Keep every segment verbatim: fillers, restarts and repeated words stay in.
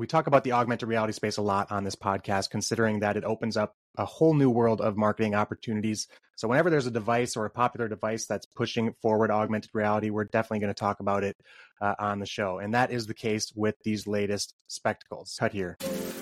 We talk about the augmented reality space a lot on this podcast, considering that it opens up a whole new world of marketing opportunities. So whenever there's a device or a popular device that's pushing forward augmented reality, we're definitely going to talk about it uh, on the show. And that is the case with these latest spectacles. Cut here.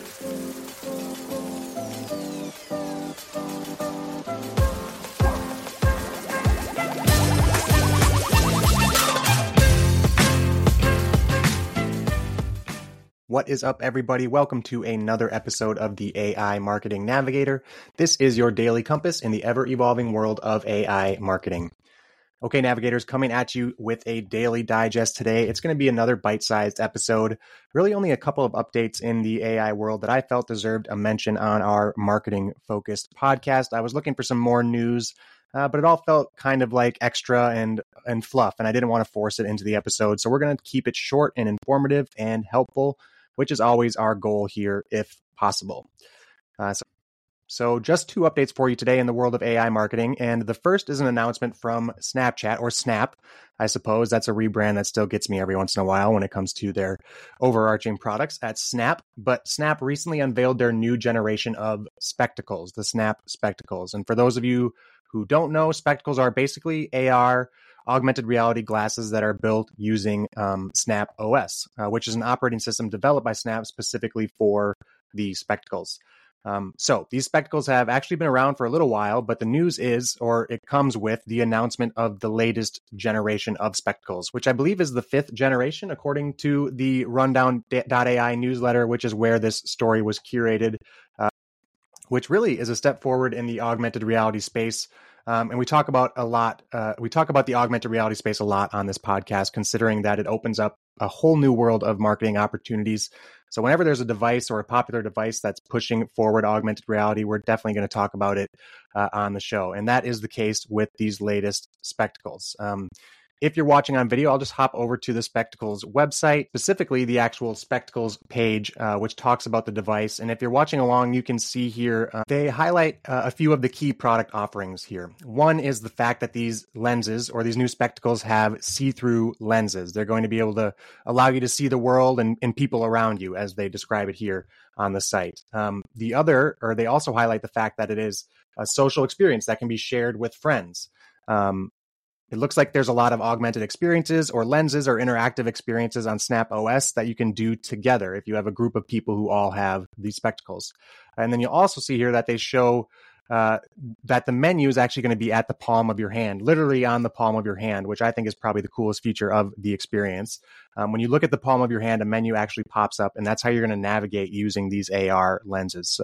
What is up, everybody? Welcome to another episode of the A I Marketing Navigator. This is your daily compass in the ever-evolving world of A I marketing. Okay, navigators, coming at you with a daily digest today. It's going to be another bite-sized episode. Really only a couple of updates in the A I world that I felt deserved a mention on our marketing-focused podcast. I was looking for some more news, uh, but it all felt kind of like extra and, and fluff, and I didn't want to force it into the episode. So we're going to keep it short and informative and helpful, which is always our goal here, if possible. Uh, so, so just two updates for you today in the world of A I marketing. And the first is an announcement from Snapchat, or Snap, I suppose. That's a rebrand that still gets me every once in a while when it comes to their overarching products at Snap. But Snap recently unveiled their new generation of spectacles, the Snap Spectacles. And for those of you who don't know, spectacles are basically A R augmented reality glasses that are built using um, Snap O S, uh, which is an operating system developed by Snap specifically for the spectacles. Um, so these spectacles have actually been around for a little while, but the news is, or it comes with, the announcement of the latest generation of spectacles, which I believe is the fifth generation, according to the rundown dot A I newsletter, which is where this story was curated, uh, which really is a step forward in the augmented reality space. Um, and we talk about a lot, uh, we talk about the augmented reality space a lot on this podcast, considering that it opens up a whole new world of marketing opportunities. So whenever there's a device or a popular device that's pushing forward augmented reality, we're definitely going to talk about it uh, on the show. And that is the case with these latest spectacles. Um, If you're watching on video, I'll just hop over to the Spectacles website, specifically the actual Spectacles page, uh, which talks about the device. And if you're watching along, you can see here, uh, they highlight uh, a few of the key product offerings here. One is the fact that these lenses or these new spectacles have see-through lenses. They're going to be able to allow you to see the world and, and people around you, as they describe it here on the site. Um, the other, or they also highlight the fact that it is a social experience that can be shared with friends. Um, It looks like there's a lot of augmented experiences or lenses or interactive experiences on Snap O S that you can do together if you have a group of people who all have these spectacles. And then you'll also see here that they show uh, that the menu is actually going to be at the palm of your hand, literally on the palm of your hand, which I think is probably the coolest feature of the experience. Um, when you look at the palm of your hand, a menu actually pops up, and that's how you're going to navigate using these A R lenses. So,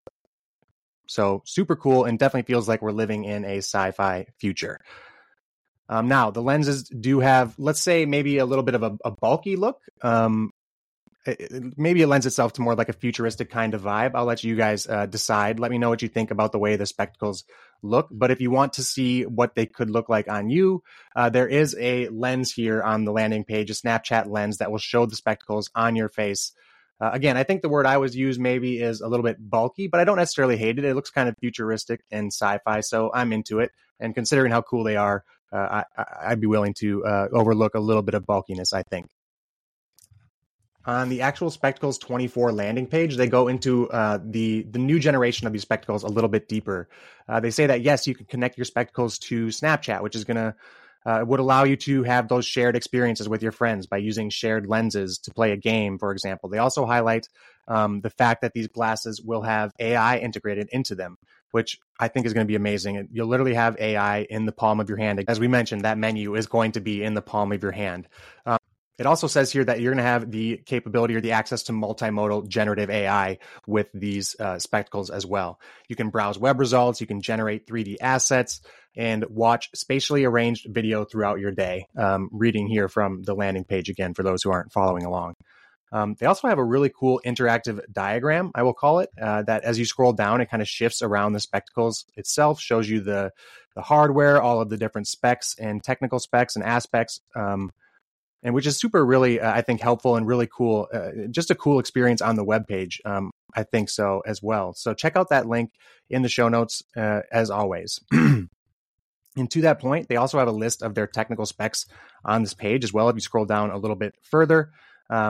so super cool, and definitely feels like we're living in a sci-fi future. Um, now, the lenses do have, let's say, maybe a little bit of a, a bulky look. Um, it, it, maybe it lends itself to more like a futuristic kind of vibe. I'll let you guys uh, decide. Let me know what you think about the way the spectacles look. But if you want to see what they could look like on you, uh, there is a lens here on the landing page, a Snapchat lens that will show the spectacles on your face. Uh, again, I think the word I would use maybe is a little bit bulky, but I don't necessarily hate it. It looks kind of futuristic and sci-fi, so I'm into it. And considering how cool they are, uh, I, I'd be willing to uh, overlook a little bit of bulkiness, I think. On the actual Spectacles twenty-four landing page, they go into uh, the, the new generation of these spectacles a little bit deeper. Uh, they say that, yes, you can connect your spectacles to Snapchat, which is going to Uh, would allow you to have those shared experiences with your friends by using shared lenses to play a game, for example. They also highlight um, the fact that these glasses will have A I integrated into them, which I think is going to be amazing. You'll literally have A I in the palm of your hand. As we mentioned, that menu is going to be in the palm of your hand. Um, It also says here that you're going to have the capability or the access to multimodal generative A I with these uh, spectacles as well. You can browse web results, you can generate three D assets, and watch spatially arranged video throughout your day. Um, reading here from the landing page again for those who aren't following along. Um, they also have a really cool interactive diagram, I will call it, uh, that as you scroll down, it kind of shifts around the spectacles itself, shows you the, the hardware, all of the different specs and technical specs and aspects, um, and which is super really, uh, I think, helpful and really cool. Uh, just a cool experience on the webpage. Um, I think so as well. So check out that link in the show notes, uh, as always. And to that point, they also have a list of their technical specs on this page as well. If you scroll down a little bit further, um,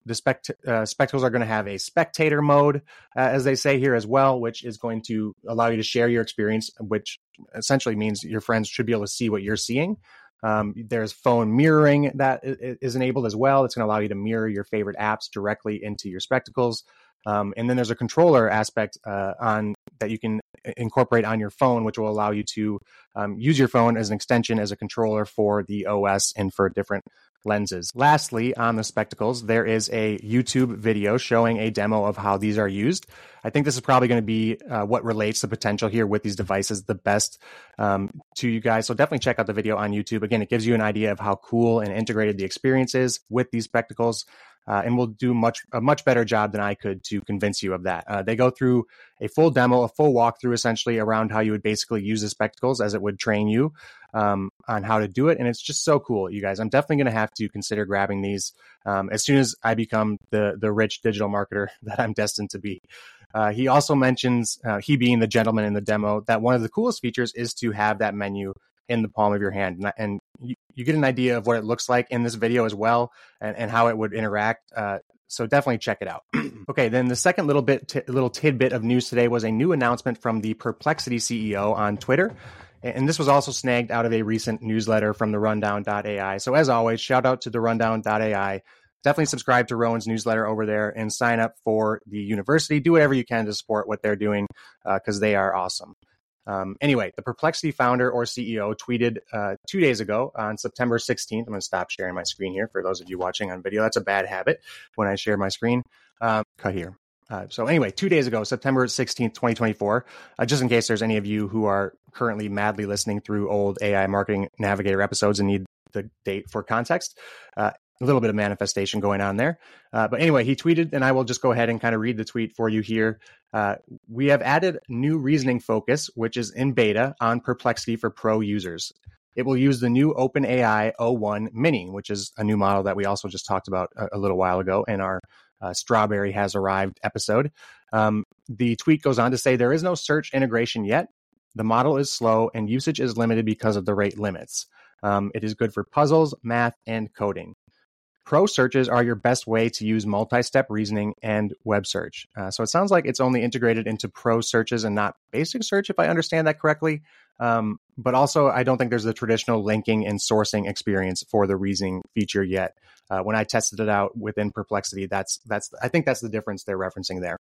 the spect- uh, spectacles are going to have a spectator mode, uh, as they say here as well, which is going to allow you to share your experience, which essentially means your friends should be able to see what you're seeing. Um, there's phone mirroring that is enabled as well. It's going to allow you to mirror your favorite apps directly into your spectacles. Um, and then there's a controller aspect uh, on that you can incorporate on your phone, which will allow you to um, use your phone as an extension, as a controller for the O S and for different lenses. Lastly, on the spectacles, there is a YouTube video showing a demo of how these are used. I think this is probably going to be uh, what relates the potential here with these devices the best um, to you guys. So definitely check out the video on YouTube. Again, it gives you an idea of how cool and integrated the experience is with these spectacles. Uh, and we'll do much a much better job than I could to convince you of that. Uh, they go through a full demo, a full walkthrough essentially around how you would basically use the spectacles as it would train you um, on how to do it. And it's just so cool, you guys. I'm definitely going to have to consider grabbing these um, as soon as I become the, the rich digital marketer that I'm destined to be. Uh, he also mentions, uh, he being the gentleman in the demo, that one of the coolest features is to have that menu in the palm of your hand. And, and you, you get an idea of what it looks like in this video as well, and, and how it would interact. Uh, so definitely check it out. Okay, then the second little bit, t- little tidbit of news today was a new announcement from the Perplexity C E O on Twitter. And this was also snagged out of a recent newsletter from the rundown dot A I. So as always, shout out to the rundown dot A I. Definitely subscribe to Rowan's newsletter over there and sign up for the university. Do whatever you can to support what they're doing because uh, they are awesome. Um, anyway, the Perplexity founder or C E O tweeted uh, two days ago on September sixteenth. I'm going to stop sharing my screen here for those of you watching on video. That's a bad habit when I share my screen. Um, cut here. Uh, so anyway, two days ago, September sixteenth, twenty twenty-four, uh, just in case there's any of you who are currently madly listening through old A I Marketing Navigator episodes and need the date for context, uh, a little bit of manifestation going on there. Uh, but anyway, he tweeted, and I will just go ahead and kind of read the tweet for you here. Uh, we have added new reasoning focus, which is in beta on Perplexity for Pro users. It will use the new OpenAI O one Mini, which is a new model that we also just talked about a, a little while ago in our uh, Strawberry Has Arrived episode. Um, the tweet goes on to say there is no search integration yet. The model is slow and usage is limited because of the rate limits. Um, it is good for puzzles, math, and coding. Pro searches are your best way to use multi-step reasoning and web search. Uh, so it sounds like it's only integrated into pro searches and not basic search, if I understand that correctly. Um, but also, I don't think there's the traditional linking and sourcing experience for the reasoning feature yet. Uh, when I tested it out within Perplexity, that's that's I think that's the difference they're referencing there.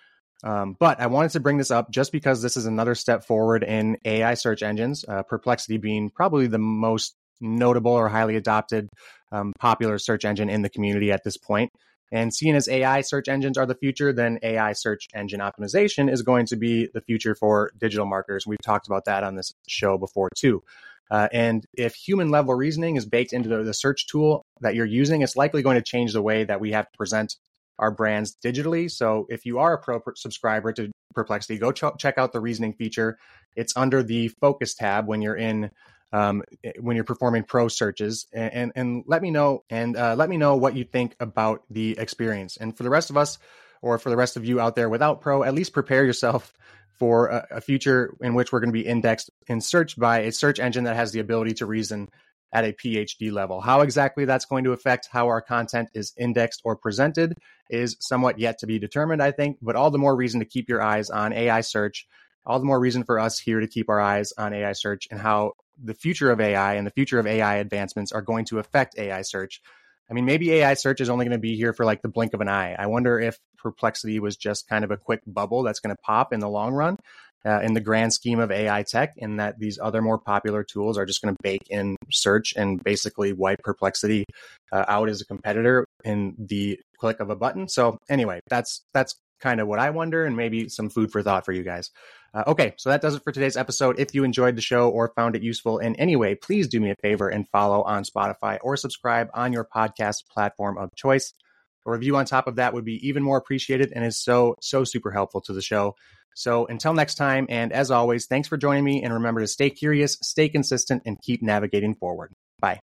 Um, but I wanted to bring this up just because this is another step forward in A I search engines, uh, Perplexity being probably the most notable or highly adopted um, popular search engine in the community at this point. And seeing as A I search engines are the future, then A I search engine optimization is going to be the future for digital marketers. We've talked about that on this show before too. Uh, and if human level reasoning is baked into the, the search tool that you're using, it's likely going to change the way that we have to present our brands digitally. So if you are a pro subscriber to Perplexity, go ch- check out the reasoning feature. It's under the focus tab when you're in Um, when you're performing pro searches, and, and, and let me know and uh, let me know what you think about the experience. And for the rest of us, or for the rest of you out there without pro, at least prepare yourself for a, a future in which we're going to be indexed and searched by a search engine that has the ability to reason at a PhD level. How exactly that's going to affect how our content is indexed or presented is somewhat yet to be determined, I think, but all the more reason to keep your eyes on A I search, all the more reason for us here to keep our eyes on A I search and how the future of A I and the future of A I advancements are going to affect A I search. I mean, maybe A I search is only going to be here for like the blink of an eye. I wonder if Perplexity was just kind of a quick bubble that's going to pop in the long run uh, in the grand scheme of A I tech, and that these other more popular tools are just going to bake in search and basically wipe Perplexity uh, out as a competitor in the click of a button. So anyway, that's that's kind of what I wonder, and maybe some food for thought for you guys. Uh, okay, so that does it for today's episode. If you enjoyed the show or found it useful in any way, please do me a favor and follow on Spotify or subscribe on your podcast platform of choice. A review on top of that would be even more appreciated and is so, so super helpful to the show. So until next time, and as always, thanks for joining me, and remember to stay curious, stay consistent, and keep navigating forward. Bye.